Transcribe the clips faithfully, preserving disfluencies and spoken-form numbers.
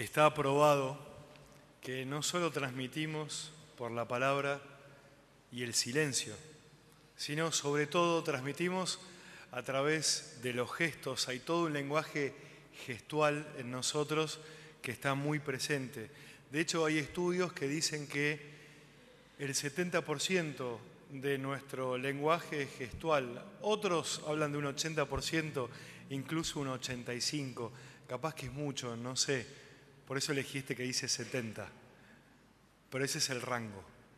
Está probado que no solo transmitimos por la palabra y el silencio, sino sobre todo transmitimos a través de los gestos. Hay todo un lenguaje gestual en nosotros que está muy presente. De hecho, hay estudios que dicen que el setenta por ciento de nuestro lenguaje es gestual. Otros hablan de un ochenta por ciento, incluso un ochenta y cinco por ciento. Capaz que es mucho, no sé. Por eso elegí este que dice setenta. Pero ese es el rango.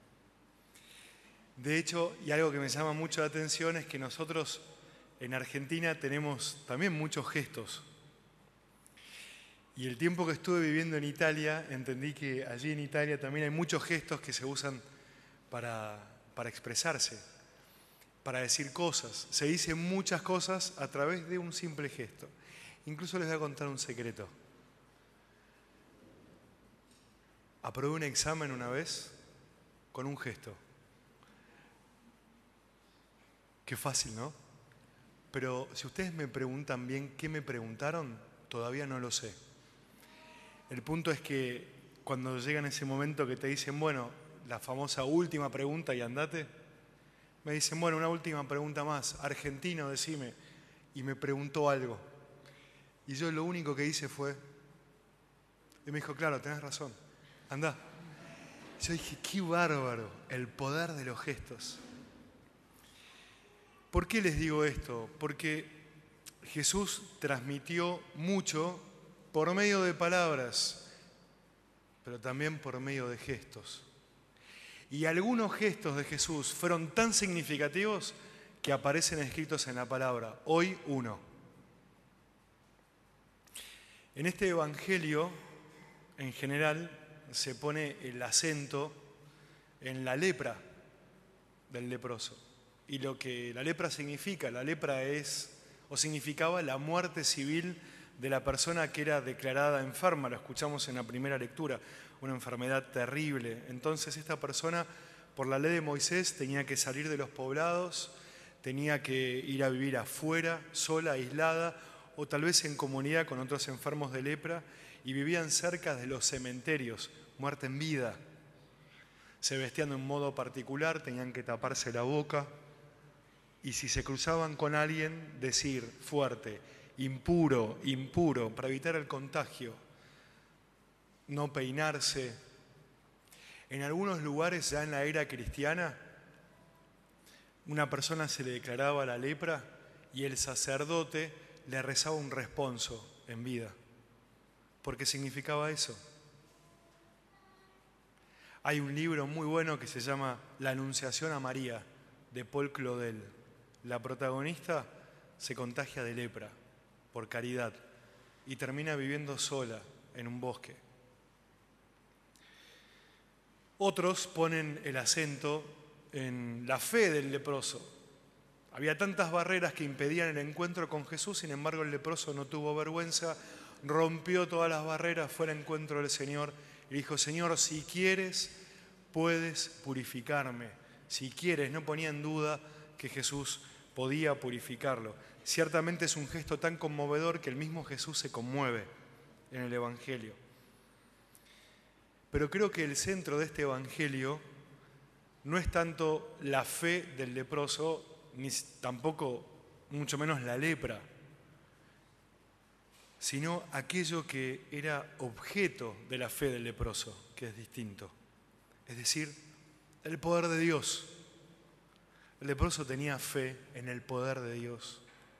De hecho, y algo que me llama mucho la atención es que nosotros en Argentina tenemos también muchos gestos. Y el tiempo que estuve viviendo en Italia, entendí que allí en Italia también hay muchos gestos que se usan para, para expresarse, para decir cosas. Se dicen muchas cosas a través de un simple gesto. Incluso les voy a contar un secreto. Aprobé un examen una vez con un gesto. Qué fácil, ¿no? Pero si ustedes me preguntan bien qué me preguntaron, todavía no lo sé. El punto es que cuando llega en ese momento que te dicen, bueno, la famosa última pregunta y andate, me dicen, bueno, una última pregunta más, argentino, decime, y me preguntó algo. Y yo lo único que hice fue, y me dijo, claro, tenés razón, andá. Yo dije, qué bárbaro, el poder de los gestos. ¿Por qué les digo esto? Porque Jesús transmitió mucho por medio de palabras, pero también por medio de gestos. Y algunos gestos de Jesús fueron tan significativos que aparecen escritos en la palabra. Hoy uno. En este evangelio, en general, se pone el acento en la lepra del leproso. Y lo que la lepra significa, la lepra es, o significaba la muerte civil de la persona que era declarada enferma. Lo escuchamos en la primera lectura, una enfermedad terrible. Entonces esta persona, por la ley de Moisés, tenía que salir de los poblados, tenía que ir a vivir afuera, sola, aislada, o tal vez en comunidad con otros enfermos de lepra, y vivían cerca de los cementerios, muerte en vida. Se vestían de un modo particular, tenían que taparse la boca, y si se cruzaban con alguien, decir fuerte, impuro, impuro, para evitar el contagio, no peinarse. En algunos lugares, ya en la era cristiana, una persona se le declaraba la lepra y el sacerdote le rezaba un responso en vida. ¿Por qué significaba eso? Hay un libro muy bueno que se llama La Anunciación a María, de Paul Claudel. La protagonista se contagia de lepra por caridad y termina viviendo sola en un bosque. Otros ponen el acento en la fe del leproso. Había tantas barreras que impedían el encuentro con Jesús, sin embargo el leproso no tuvo vergüenza, rompió todas las barreras, fue al encuentro del Señor y dijo, Señor, si quieres, puedes purificarme. Si quieres, no ponía en duda que Jesús podía purificarlo. Ciertamente es un gesto tan conmovedor que el mismo Jesús se conmueve en el Evangelio. Pero creo que el centro de este Evangelio no es tanto la fe del leproso, ni tampoco, mucho menos la lepra, sino aquello que era objeto de la fe del leproso, que es distinto. Es decir, el poder de Dios. El leproso tenía fe en el poder de Dios.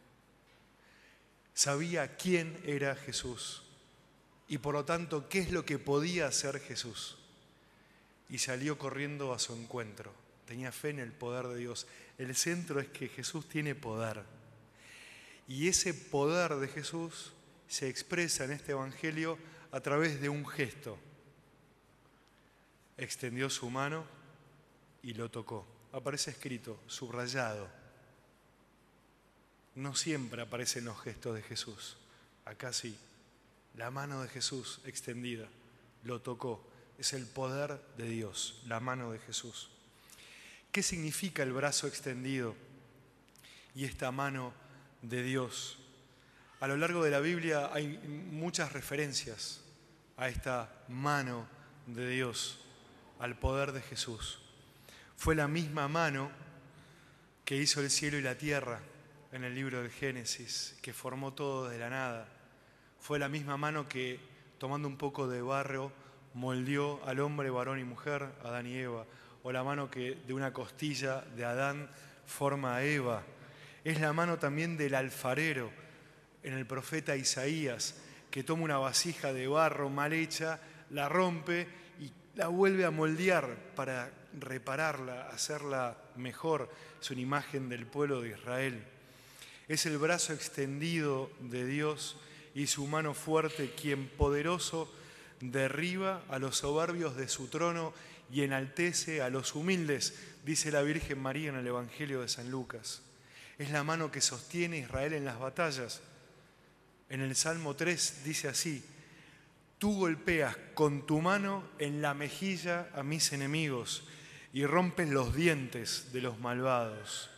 Sabía quién era Jesús y por lo tanto qué es lo que podía hacer Jesús. Y salió corriendo a su encuentro. Tenía fe en el poder de Dios. El centro es que Jesús tiene poder. Y ese poder de Jesús se expresa en este Evangelio a través de un gesto. Extendió su mano y lo tocó. Aparece escrito, subrayado. No siempre aparecen los gestos de Jesús. Acá sí. La mano de Jesús extendida. Lo tocó. Es el poder de Dios, la mano de Jesús. ¿Qué significa el brazo extendido y esta mano de Dios? A lo largo de la Biblia hay muchas referencias a esta mano de Dios, al poder de Jesús. Fue la misma mano que hizo el cielo y la tierra en el libro del Génesis, que formó todo de la nada. Fue la misma mano que, tomando un poco de barro, moldeó al hombre, varón y mujer, Adán y Eva, o la mano que de una costilla de Adán forma a Eva. Es la mano también del alfarero en el profeta Isaías, que toma una vasija de barro mal hecha, la rompe y la vuelve a moldear para repararla, hacerla mejor. Es una imagen del pueblo de Israel. Es el brazo extendido de Dios y su mano fuerte quien poderoso derriba a los soberbios de su trono y enaltece a los humildes, dice la Virgen María en el Evangelio de San Lucas. Es la mano que sostiene a Israel en las batallas. En el Salmo tres dice así: tú golpeas con tu mano en la mejilla a mis enemigos y rompes los dientes de los malvados.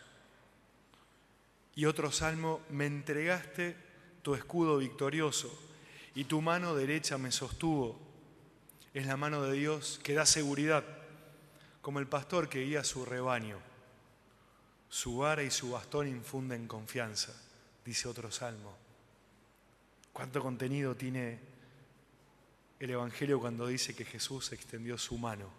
Y otro salmo: me entregaste tu escudo victorioso y tu mano derecha me sostuvo. Es la mano de Dios que da seguridad, como el pastor que guía su rebaño. Su vara y su bastón infunden confianza, dice otro salmo. ¿Cuánto contenido tiene el Evangelio cuando dice que Jesús extendió su mano?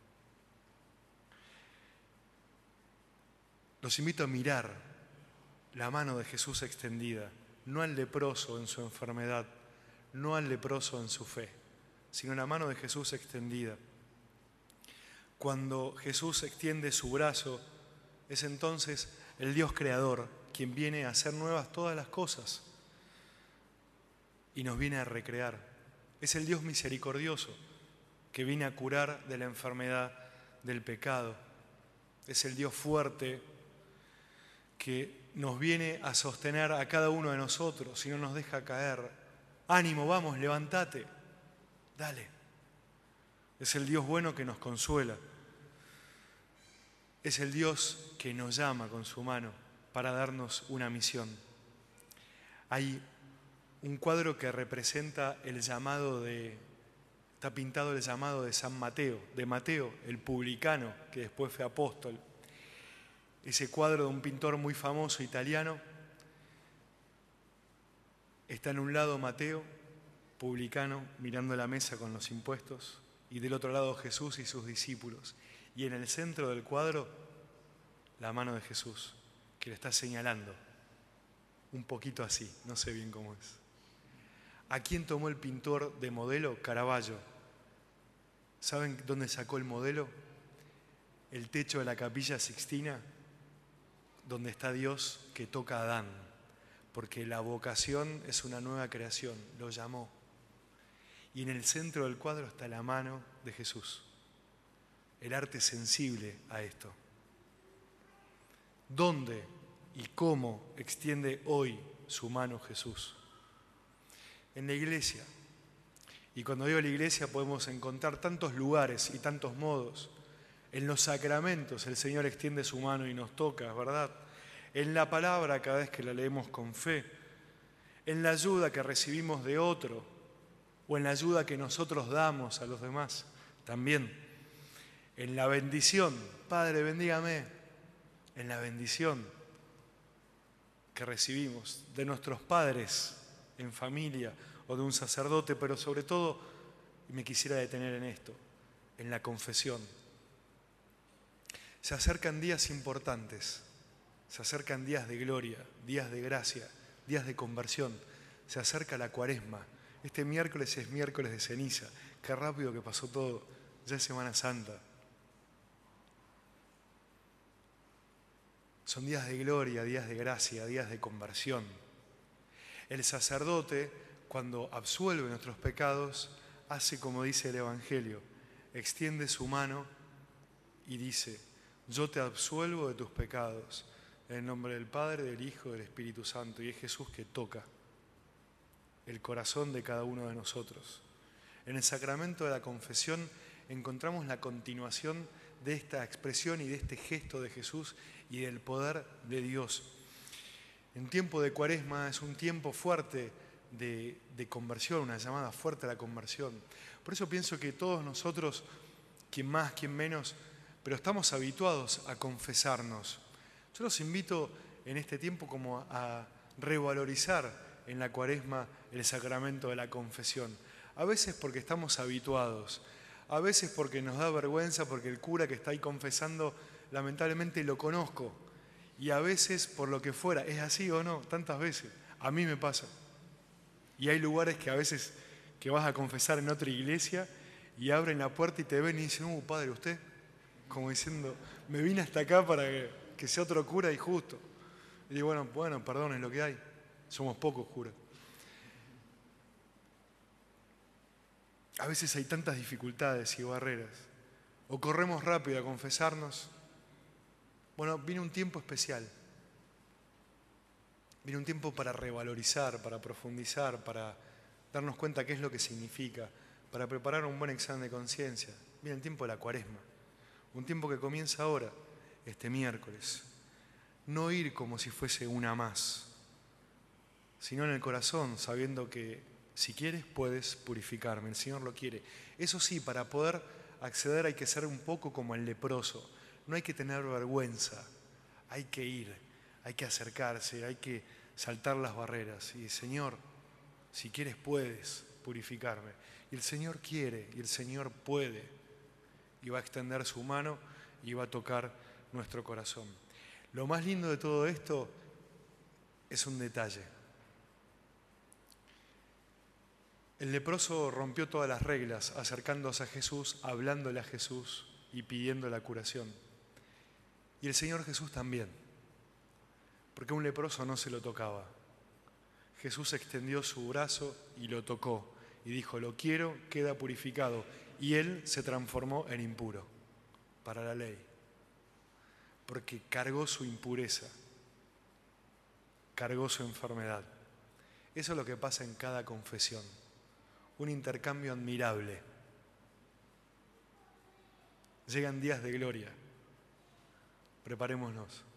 Los invito a mirar la mano de Jesús extendida, no al leproso en su enfermedad, no al leproso en su fe, sino la mano de Jesús extendida. Cuando Jesús extiende su brazo, es entonces el Dios creador quien viene a hacer nuevas todas las cosas y nos viene a recrear. Es el Dios misericordioso que viene a curar de la enfermedad del pecado. Es el Dios fuerte que nos viene a sostener a cada uno de nosotros y no nos deja caer. Ánimo, vamos, levántate, dale. Es el Dios bueno que nos consuela. Es el Dios que nos llama con su mano para darnos una misión. Hay un cuadro que representa el llamado de, está pintado el llamado de San Mateo, de Mateo, el publicano, que después fue apóstol. Ese cuadro de un pintor muy famoso italiano, está en un lado Mateo, publicano, mirando la mesa con los impuestos, y del otro lado Jesús y sus discípulos. Y en el centro del cuadro, la mano de Jesús, que le está señalando, un poquito así, no sé bien cómo es. ¿A quién tomó el pintor de modelo? Caravaggio. ¿Saben dónde sacó el modelo? El techo de la Capilla Sixtina, donde está Dios que toca a Adán, porque la vocación es una nueva creación, lo llamó. Y en el centro del cuadro está la mano de Jesús, el arte sensible a esto. ¿Dónde y cómo extiende hoy su mano Jesús? En la iglesia. Y cuando digo la iglesia podemos encontrar tantos lugares y tantos modos. En los sacramentos el Señor extiende su mano y nos toca, ¿verdad? En la palabra cada vez que la leemos con fe. En la ayuda que recibimos de otro o en la ayuda que nosotros damos a los demás también. En la bendición, Padre, bendígame. En la bendición que recibimos de nuestros padres en familia o de un sacerdote, pero sobre todo, y me quisiera detener en esto, en la confesión. Se acercan días importantes, se acercan días de gloria, días de gracia, días de conversión, se acerca la Cuaresma. Este miércoles es miércoles de ceniza, qué rápido que pasó todo, ya es Semana Santa. Son días de gloria, días de gracia, días de conversión. El sacerdote, cuando absuelve nuestros pecados, hace como dice el Evangelio, extiende su mano y dice: yo te absuelvo de tus pecados, en el nombre del Padre, del Hijo y del Espíritu Santo. Y es Jesús que toca el corazón de cada uno de nosotros. En el sacramento de la confesión encontramos la continuación de esta expresión y de este gesto de Jesús y del poder de Dios. En tiempo de Cuaresma es un tiempo fuerte de, de conversión, una llamada fuerte a la conversión. Por eso pienso que todos nosotros, quien más, quien menos, pero estamos habituados a confesarnos. Yo los invito en este tiempo como a revalorizar en la Cuaresma el sacramento de la confesión. A veces porque estamos habituados, a veces porque nos da vergüenza, porque el cura que está ahí confesando lamentablemente lo conozco, y a veces por lo que fuera. ¿Es así o no? Tantas veces. A mí me pasa. Y hay lugares que a veces que vas a confesar en otra iglesia y abren la puerta y te ven y dicen, uh, padre, ¿usted? Como diciendo, me vine hasta acá para que, que sea otro cura y justo. Y digo, bueno, bueno, perdón, es lo que hay. Somos pocos curas. A veces hay tantas dificultades y barreras. O corremos rápido a confesarnos. Bueno, viene un tiempo especial. Viene un tiempo para revalorizar, para profundizar, para darnos cuenta qué es lo que significa, para preparar un buen examen de conciencia. Viene el tiempo de la Cuaresma. Un tiempo que comienza ahora, este miércoles. No ir como si fuese una más, sino en el corazón, sabiendo que si quieres puedes purificarme, el Señor lo quiere. Eso sí, para poder acceder hay que ser un poco como el leproso. No hay que tener vergüenza, hay que ir, hay que acercarse, hay que saltar las barreras. Y Señor, si quieres puedes purificarme. Y el Señor quiere, y el Señor puede. Y va a extender su mano y va a tocar nuestro corazón. Lo más lindo de todo esto es un detalle. El leproso rompió todas las reglas, acercándose a Jesús, hablándole a Jesús y pidiendo la curación. Y el Señor Jesús también, porque un leproso no se lo tocaba. Jesús extendió su brazo y lo tocó y dijo, lo quiero, queda purificado. Y él se transformó en impuro para la ley, porque cargó su impureza, cargó su enfermedad. Eso es lo que pasa en cada confesión, un intercambio admirable. Llegan días de gloria, preparémonos.